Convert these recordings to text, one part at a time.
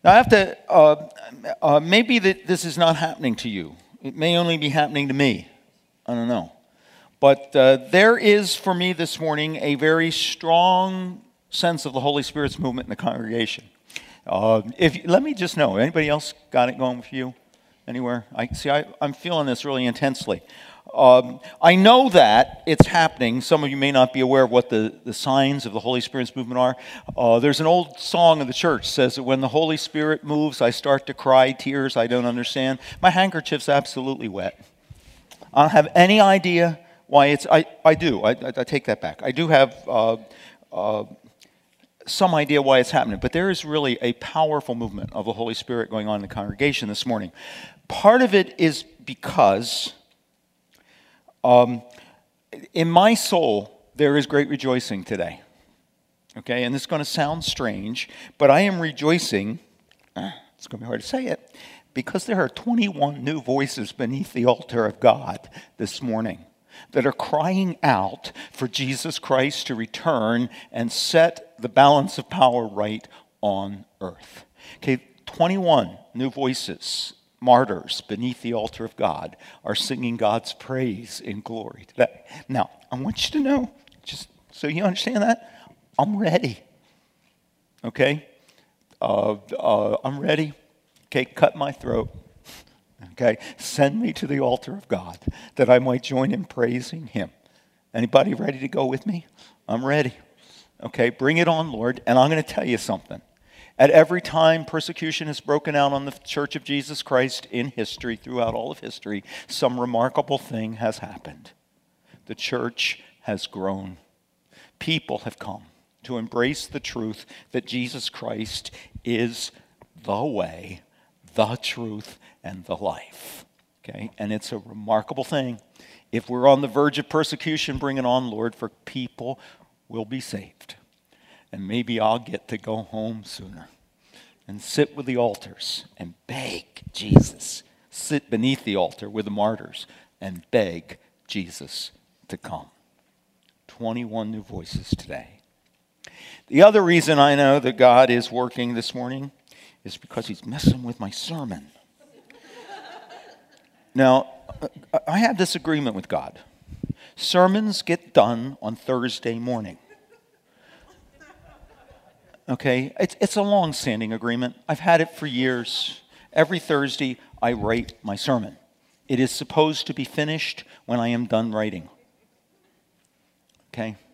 Now, I have to, maybe this is not happening to you. It may only be happening to me. I don't know. But there is, for me this morning, a very strong sense of the Holy Spirit's movement in the congregation. Let me just know, anybody else got it going for you anywhere? I'm feeling this really intensely. I know that it's happening. Some of you may not be aware of what the signs of the Holy Spirit's movement are. There's an old song of the church that says that when the Holy Spirit moves, I start to cry tears I don't understand. My handkerchief's absolutely wet. I don't have any idea why it's... I do. I take that back. I do have some idea why it's happening, but there is really a powerful movement of the Holy Spirit going on in the congregation this morning. Part of it is because in my soul there is great rejoicing today. Okay, and this is going to sound strange, but I am rejoicing, it's going to be hard to say it, because there are 21 new voices beneath the altar of God this morning that are crying out for Jesus Christ to return and set the balance of power right on earth. Okay, 21 new voices, martyrs beneath the altar of God, are singing God's praise in glory today. Now, I want you to know, just so you understand that, I'm ready. Okay? I'm ready. Okay, cut my throat. Okay, send me to the altar of God that I might join in praising Him. Anybody ready to go with me? I'm ready. Okay, bring it on, Lord. And I'm going to tell you something. At every time persecution has broken out on the Church of Jesus Christ in history, throughout all of history, some remarkable thing has happened. The church has grown. People have come to embrace the truth that Jesus Christ is the way, the truth, and the life. Okay? And it's a remarkable thing. If we're on the verge of persecution, bring it on, Lord, for people will be saved. And maybe I'll get to go home sooner and sit with the altars and beg Jesus. Sit beneath the altar with the martyrs and beg Jesus to come. 21 new voices today. The other reason I know that God is working this morning is because He's messing with my sermon. Now, I have this agreement with God. Sermons get done on Thursday morning. Okay? It's a long-standing agreement. I've had it for years. Every Thursday, I write my sermon. It is supposed to be finished when I am done writing. Okay?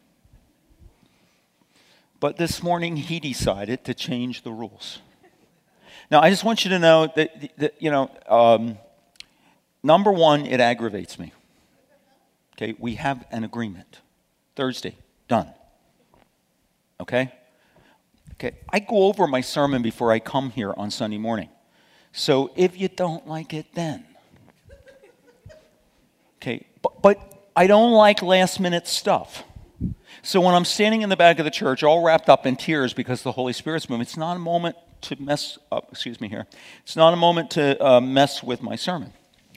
But this morning, He decided to change the rules. Now, I just want you to know that number one, it aggravates me. Okay, we have an agreement. Thursday, done. Okay? Okay, I go over my sermon before I come here on Sunday morning. So if you don't like it, then. Okay, but I don't like last-minute stuff. So when I'm standing in the back of the church, all wrapped up in tears because the Holy Spirit's moving, it's not a moment to mess up. Excuse me here. It's not a moment to mess with my sermon.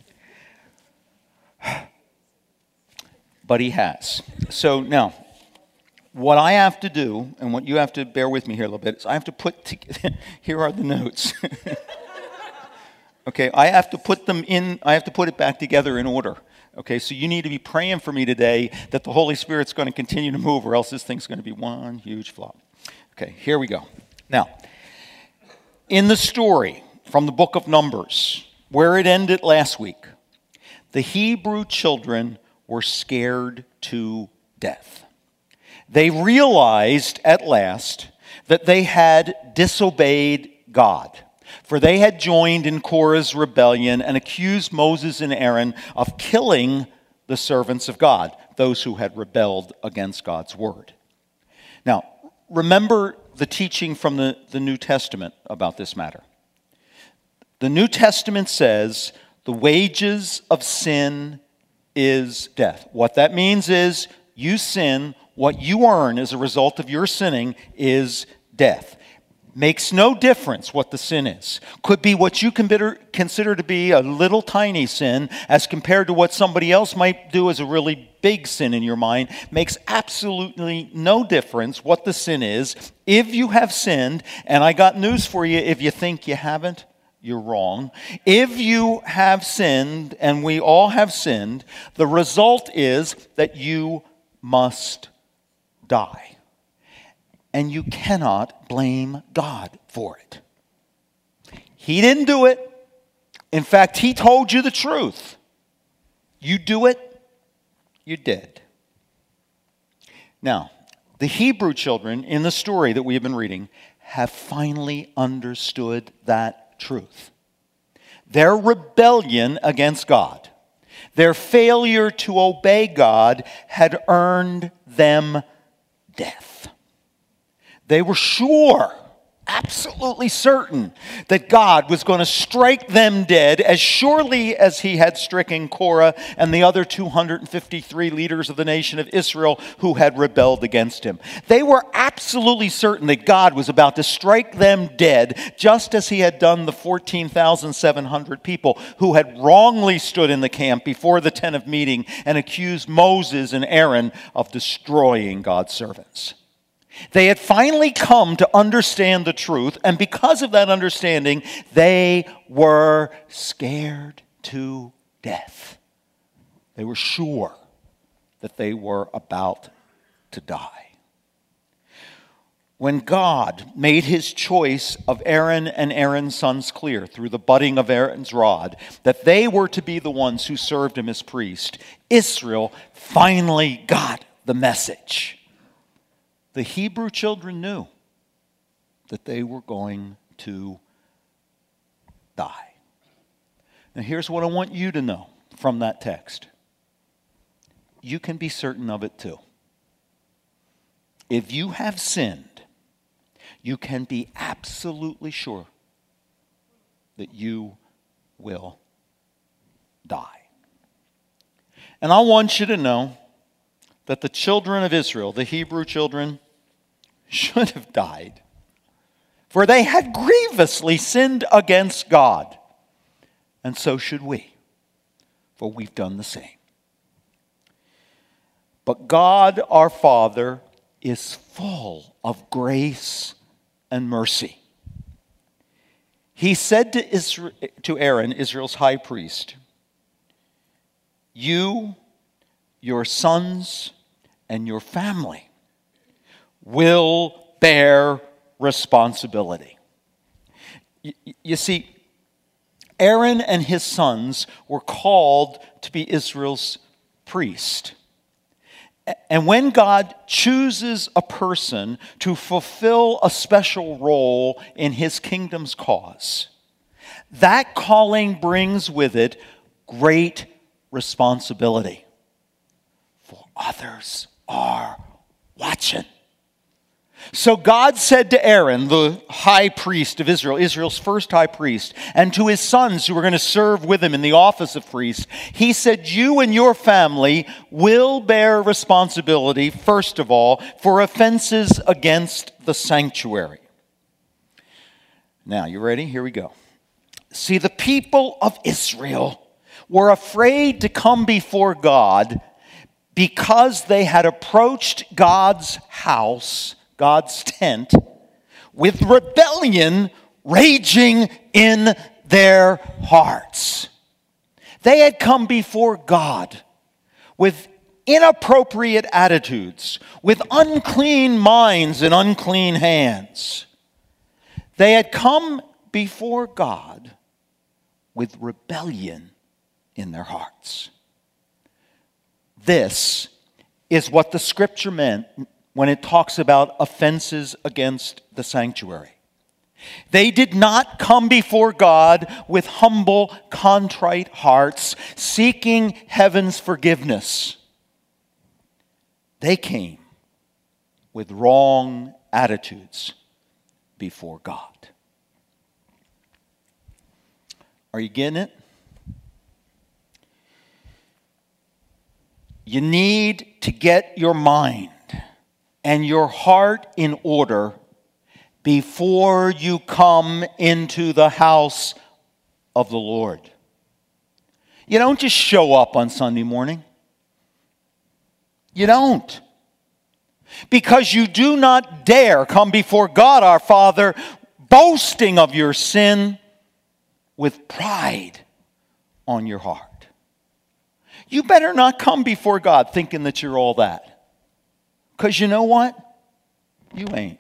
But He has. So now, what I have to do, and what you have to bear with me here a little bit, is I have to here are the notes. Okay, I have to put it back together in order. Okay, so you need to be praying for me today that the Holy Spirit's going to continue to move, or else this thing's going to be one huge flop. Okay, here we go. Now, in the story from the book of Numbers, where it ended last week, the Hebrew children were scared to death. They realized at last that they had disobeyed God, for they had joined in Korah's rebellion and accused Moses and Aaron of killing the servants of God, those who had rebelled against God's word. Now, remember the teaching from the New Testament about this matter. The New Testament says the wages of sin is death. What that means is you sin, what you earn as a result of your sinning is death. Makes no difference what the sin is. Could be what you consider to be a little tiny sin as compared to what somebody else might do as a really big sin in your mind. Makes absolutely no difference what the sin is. If you have sinned, and I got news for you, if you think you haven't, you're wrong. If you have sinned, and we all have sinned, the result is that you must die. And you cannot blame God for it. He didn't do it. In fact, he told you the truth. You do it, you're dead. Now, the Hebrew children in the story that we have been reading have finally understood that truth. Their rebellion against God, their failure to obey God had earned them death. They were sure, absolutely certain, that God was going to strike them dead as surely as he had stricken Korah and the other 253 leaders of the nation of Israel who had rebelled against him. They were absolutely certain that God was about to strike them dead, just as he had done the 14,700 people who had wrongly stood in the camp before the tent of meeting and accused Moses and Aaron of destroying God's servants. They had finally come to understand the truth, and because of that understanding, they were scared to death. They were sure that they were about to die. When God made his choice of Aaron and Aaron's sons clear through the budding of Aaron's rod, that they were to be the ones who served him as priest, Israel finally got the message. The Hebrew children knew that they were going to die. Now here's what I want you to know from that text. You can be certain of it too. If you have sinned, you can be absolutely sure that you will die. And I want you to know that the children of Israel, the Hebrew children, should have died, for they had grievously sinned against God, and so should we, for we've done the same. But God, our Father, is full of grace and mercy. He said to Aaron, Israel's high priest, "You, your sons, and your family will bear responsibility." You see, Aaron and his sons were called to be Israel's priest. And when God chooses a person to fulfill a special role in his kingdom's cause, that calling brings with it great responsibility. For others are watching. So God said to Aaron, the high priest of Israel, Israel's first high priest, and to his sons who were going to serve with him in the office of priest, he said, "You and your family will bear responsibility, first of all, for offenses against the sanctuary." Now, you ready? Here we go. See, the people of Israel were afraid to come before God because they had approached God's house, God's tent, with rebellion raging in their hearts. They had come before God with inappropriate attitudes, with unclean minds and unclean hands. They had come before God with rebellion in their hearts. This is what the scripture meant when it talks about offenses against the sanctuary. They did not come before God with humble, contrite hearts, seeking heaven's forgiveness. They came with wrong attitudes before God. Are you getting it? You need to get your mind and your heart in order before you come into the house of the Lord. You don't just show up on Sunday morning. You don't. Because you do not dare come before God our Father boasting of your sin with pride on your heart. You better not come before God thinking that you're all that. Because you know what? You ain't.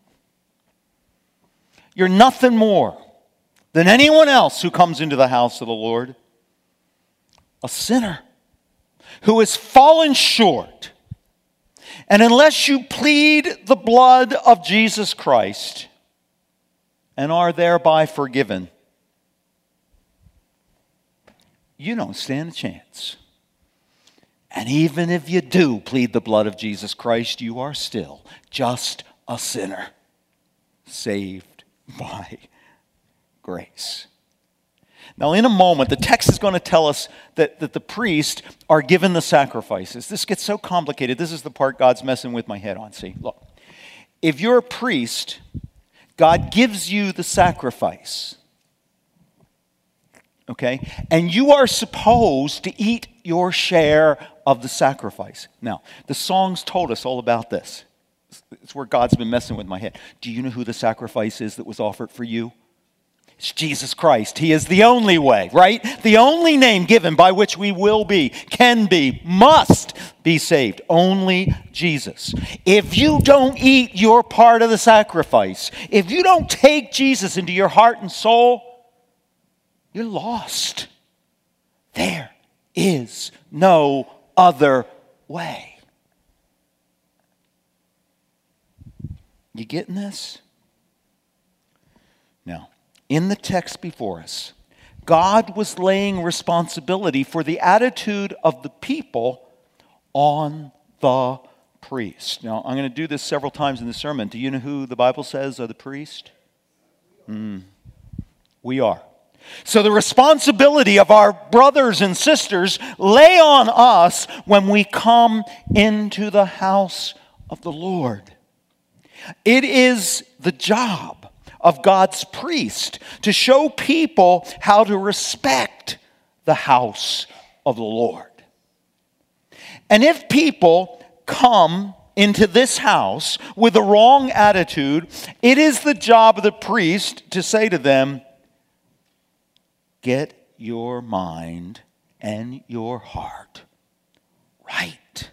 You're nothing more than anyone else who comes into the house of the Lord. A sinner who has fallen short. And unless you plead the blood of Jesus Christ and are thereby forgiven, you don't stand a chance. And even if you do plead the blood of Jesus Christ, you are still just a sinner saved by grace. Now, in a moment, the text is going to tell us that the priests are given the sacrifices. This gets so complicated. This is the part God's messing with my head on. See, look. If you're a priest, God gives you the sacrifice. Okay? And you are supposed to eat your share of the sacrifice. Now, the songs told us all about this. It's where God's been messing with my head. Do you know who the sacrifice is that was offered for you? It's Jesus Christ. He is the only way, right? The only name given by which we will be, can be, must be saved. Only Jesus. If you don't eat your part of the sacrifice, if you don't take Jesus into your heart and soul, you're lost. There is no other way. You getting this? Now, in the text before us, God was laying responsibility for the attitude of the people on the priest. Now, I'm going to do this several times in the sermon. Do you know who the Bible says are the priest? We are. So the responsibility of our brothers and sisters lay on us when we come into the house of the Lord. It is the job of God's priest to show people how to respect the house of the Lord. And if people come into this house with the wrong attitude, it is the job of the priest to say to them, get your mind and your heart right.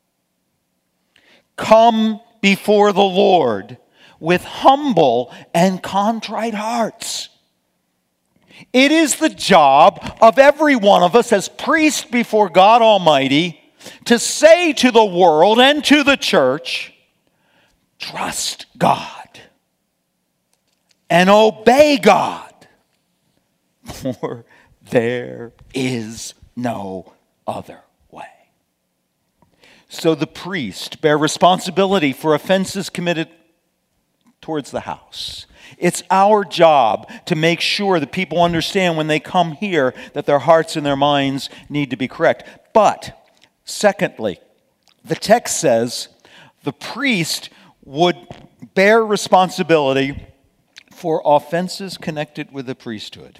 Come before the Lord with humble and contrite hearts. It is the job of every one of us as priests before God Almighty to say to the world and to the church, trust God and obey God, for there is no other way. So the priest bear responsibility for offenses committed towards the house. It's our job to make sure that people understand when they come here that their hearts and their minds need to be correct. But, secondly, the text says the priest would bear responsibility for offenses connected with the priesthood.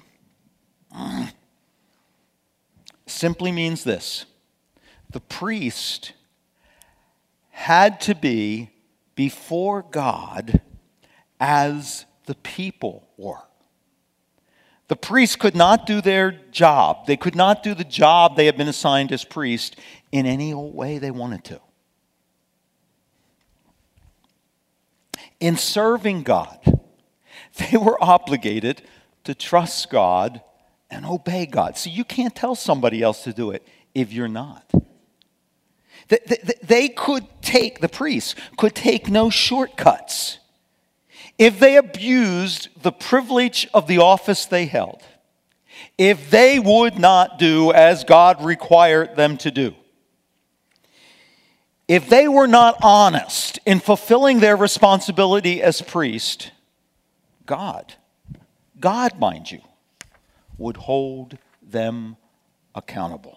Simply means this: the priest had to be before God as the people were. The priests could not do their job. They could not do the job they had been assigned as priest in any old way they wanted to. In serving God, they were obligated to trust God and obey God. See, you can't tell somebody else to do it if you're not. The priests could take no shortcuts. If they abused the privilege of the office they held, if they would not do as God required them to do, if they were not honest in fulfilling their responsibility as priest, God, mind you, would hold them accountable.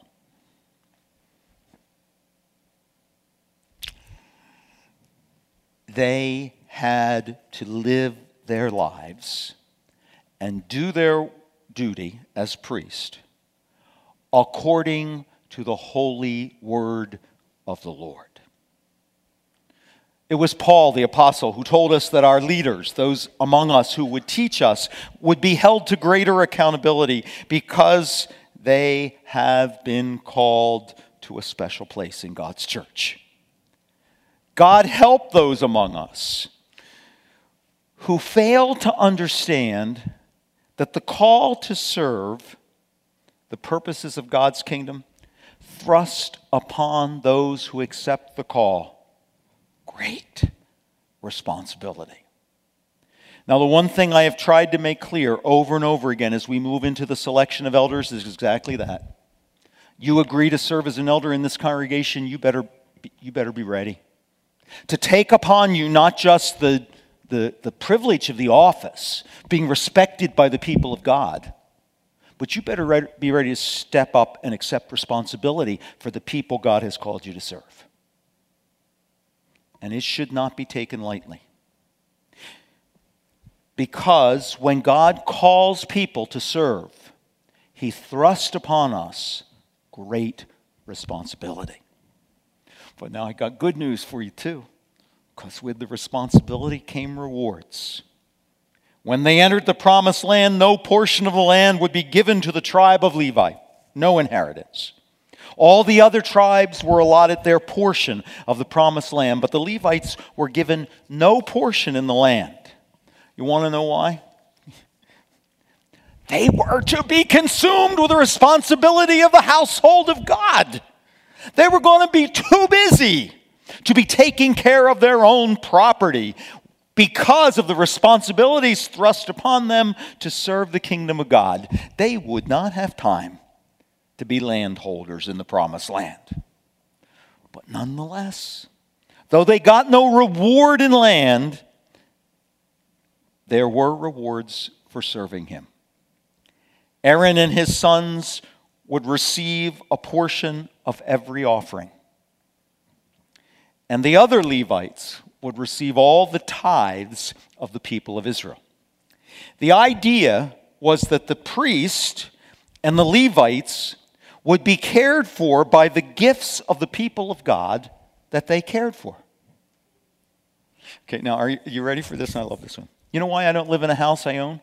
They had to live their lives and do their duty as priest according to the holy word of the Lord. It was Paul, the apostle, who told us that our leaders, those among us who would teach us, would be held to greater accountability because they have been called to a special place in God's church. God help those among us who fail to understand that the call to serve the purposes of God's kingdom thrust upon those who accept the call great responsibility. Now, the one thing I have tried to make clear over and over again as we move into the selection of elders is exactly that. You agree to serve as an elder in this congregation, you better be ready to take upon you not just the privilege of the office, being respected by the people of God, but you better be ready to step up and accept responsibility for the people God has called you to serve. And it should not be taken lightly. Because when God calls people to serve, He thrusts upon us great responsibility. But now I got good news for you too. Because with the responsibility came rewards. When they entered the promised land, no portion of the land would be given to the tribe of Levi. No inheritance. All the other tribes were allotted their portion of the promised land, but the Levites were given no portion in the land. You want to know why? They were to be consumed with the responsibility of the household of God. They were going to be too busy to be taking care of their own property because of the responsibilities thrust upon them to serve the kingdom of God. They would not have time to be landholders in the promised land. But nonetheless, though they got no reward in land, there were rewards for serving Him. Aaron and his sons would receive a portion of every offering. And the other Levites would receive all the tithes of the people of Israel. The idea was that the priest and the Levites would be cared for by the gifts of the people of God that they cared for. Okay, now are you ready for this? I love this one. You know why I don't live in a house I own?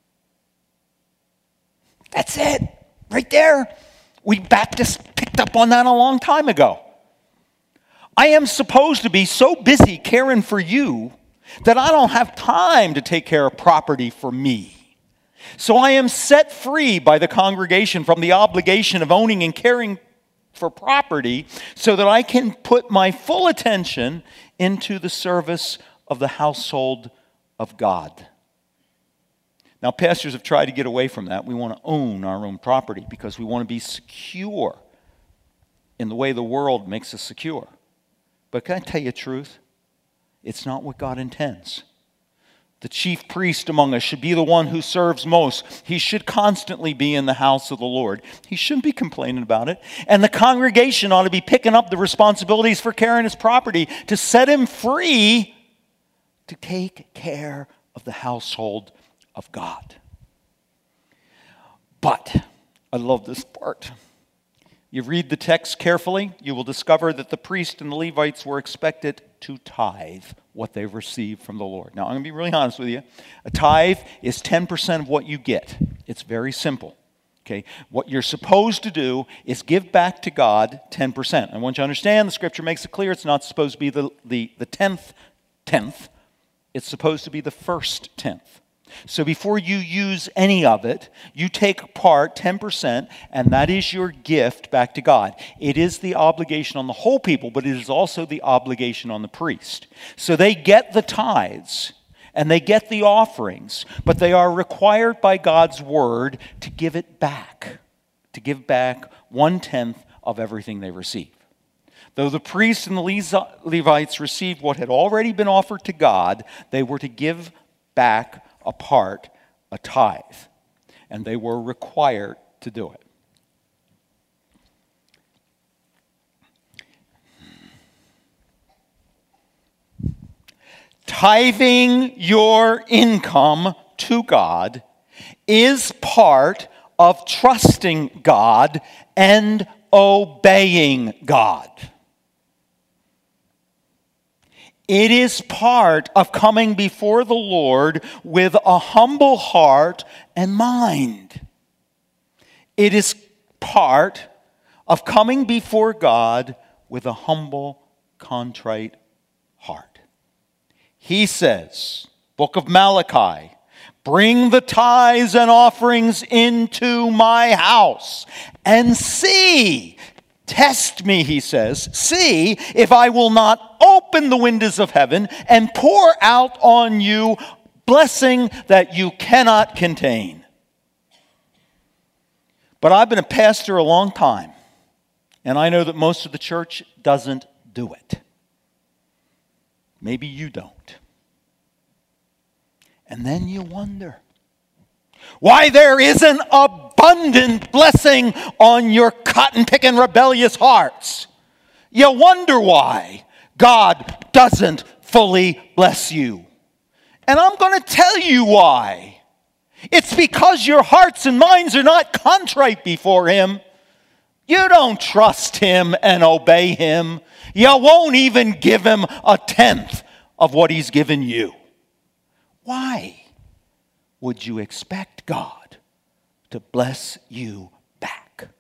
That's it, right there. We Baptists picked up on that a long time ago. I am supposed to be so busy caring for you that I don't have time to take care of property for me. So I am set free by the congregation from the obligation of owning and caring for property so that I can put my full attention into the service of the household of God. Now, pastors have tried to get away from that. We want to own our own property because we want to be secure in the way the world makes us secure. But can I tell you the truth? It's not what God intends. The chief priest among us should be the one who serves most. He should constantly be in the house of the Lord. He shouldn't be complaining about it. And the congregation ought to be picking up the responsibilities for caring his property to set him free to take care of the household of God. But I love this part. You read the text carefully, you will discover that the priest and the Levites were expected to tithe what they received from the Lord. Now, I'm going to be really honest with you. A tithe is 10% of what you get. It's very simple. Okay? What you're supposed to do is give back to God 10%. I want you to understand, the scripture makes it clear it's not supposed to be the 10th. It's supposed to be the first tenth. So before you use any of it, you take part 10%, and that is your gift back to God. It is the obligation on the whole people, but it is also the obligation on the priest. So they get the tithes, and they get the offerings, but they are required by God's word to give it back, to give back 1/10 of everything they receive. Though the priests and the Levites received what had already been offered to God, they were to give back a tithe, and they were required to do it. Tithing your income to God is part of trusting God and obeying God. It is part of coming before the Lord with a humble heart and mind. It is part of coming before God with a humble, contrite heart. He says, Book of Malachi, bring the tithes and offerings into my house and see. Test me, he says. See if I will not open the windows of heaven and pour out on you blessing that you cannot contain. But I've been a pastor a long time, and I know that most of the church doesn't do it. Maybe you don't. And then you wonder why there isn't abundant blessing on your cotton-picking rebellious hearts. You wonder why God doesn't fully bless you. And I'm going to tell you why. It's because your hearts and minds are not contrite before Him. You don't trust Him and obey Him. You won't even give Him a tenth of what He's given you. Why would you expect God to bless you back?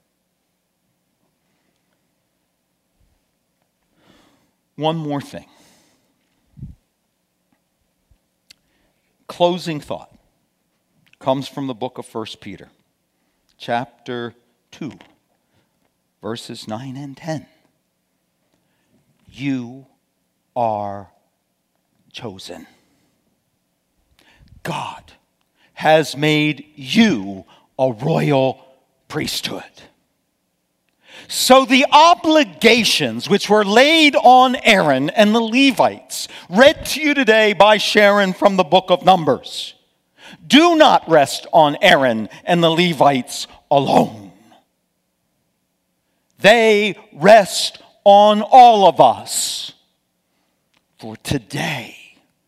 One more thing. Closing thought comes from the book of 1 Peter, chapter 2, verses 9 and 10. You are chosen. God has made you a royal priesthood. So the obligations which were laid on Aaron and the Levites, read to you today by Sharon from the book of Numbers, do not rest on Aaron and the Levites alone. They rest on all of us. For today,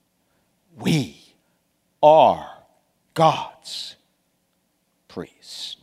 we are God's priest.